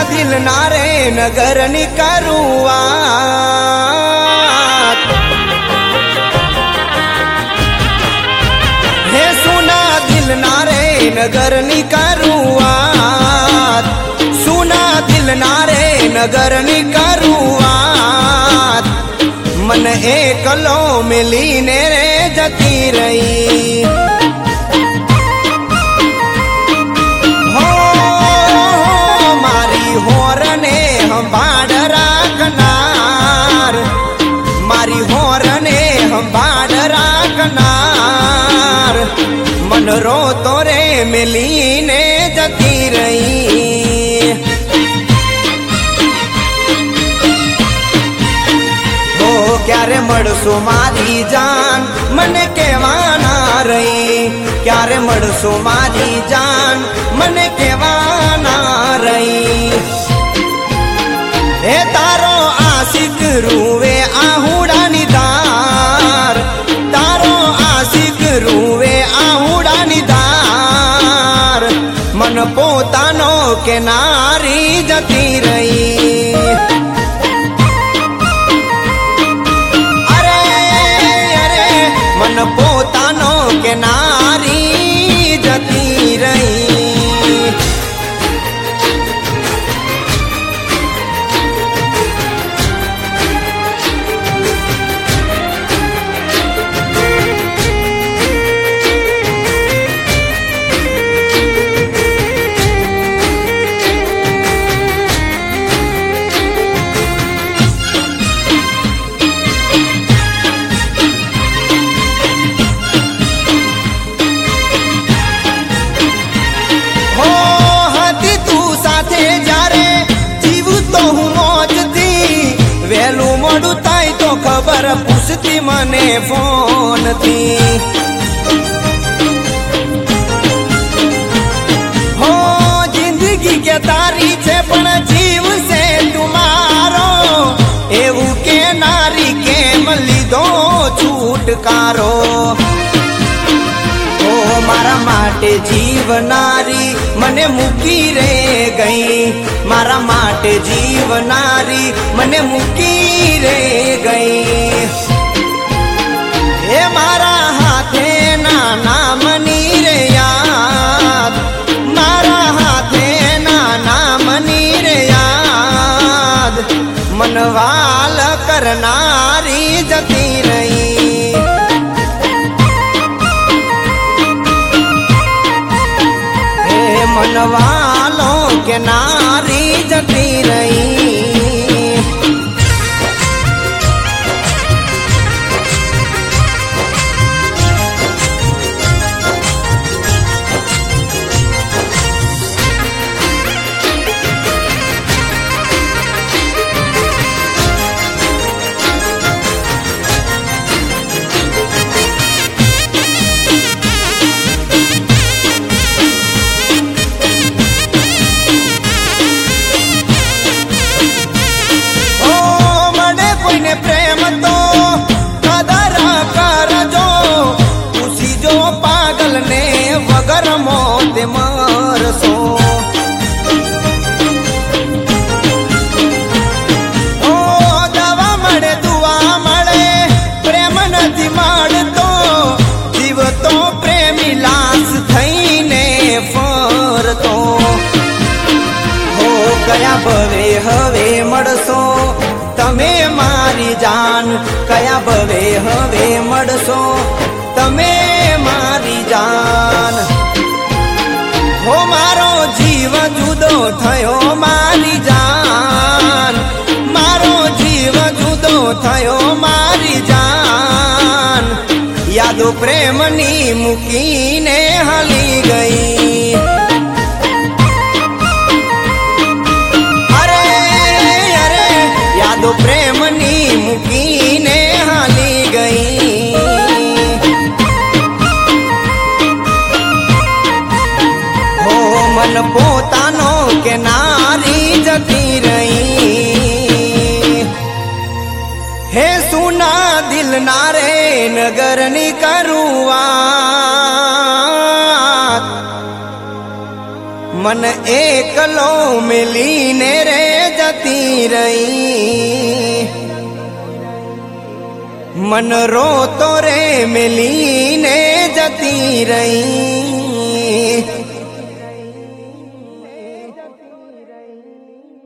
દિલ ના રે નગર ની કરું વાત હે સુના દિલ ના રે નગર ની કરું વાત સુના દિલ ના રે નગર ની કરું વાત मन एकलो मिली ने रे जती रही हो मारी होर ने हम बाड़ राखनार मारी होर ने हम बाड़ राखनार मन रो तो रे मिली ने जती रही क्यारे मड़सो मारी जान मन केवाना रही क्यारे मड़सो मारी जान मन केवाना रही हे तारो आशिक रूवे आहुड़ा निदार तारो आशिक रूवे आहुड़ा निदार मन पोतानो के नारी जती रही पोतानो के नारी जती रही खबर पूछती मने फोन थी हो जिंदगी के तारी छे पण जीव से तुम्हारो एवं के नारी के मली दो छूटकारो ओ मारा माटे जीव नारी मने मुकी रे गई मारा माटे जीव नारी मने मुकी रे गई हे मारा हाथे नाना मनी रे याद मारा हाथे नाना मनी रे याद मनवाल करनारी जती रही मनवालों के नारी जती रही प्रेम तो कदर कर जो उसी जो पागल ने वगर मौत मर सो ओ दवा मळे दुआ मळे प्रेम नथी माळतो जीव तो प्रेमी लाश थईने फरतो हो कया भवे हवे मळसो तमे मारी जान कया भवे हवे मड़सो तमे मारी जान हो मारो जीव जुदो थयो मारी जान मारो जीव जुदो थयो मारी जान यादो प्रेमनी मुकीने हली गई यादो प्रेमनी मुकीने हाली गई हो मन पोतानो के नारी जती रही हे सुना दिल नारे नगर नी करुआत मन एकलो मिलीने रे जती रही, मन रो तो रे मिलीने जती रही।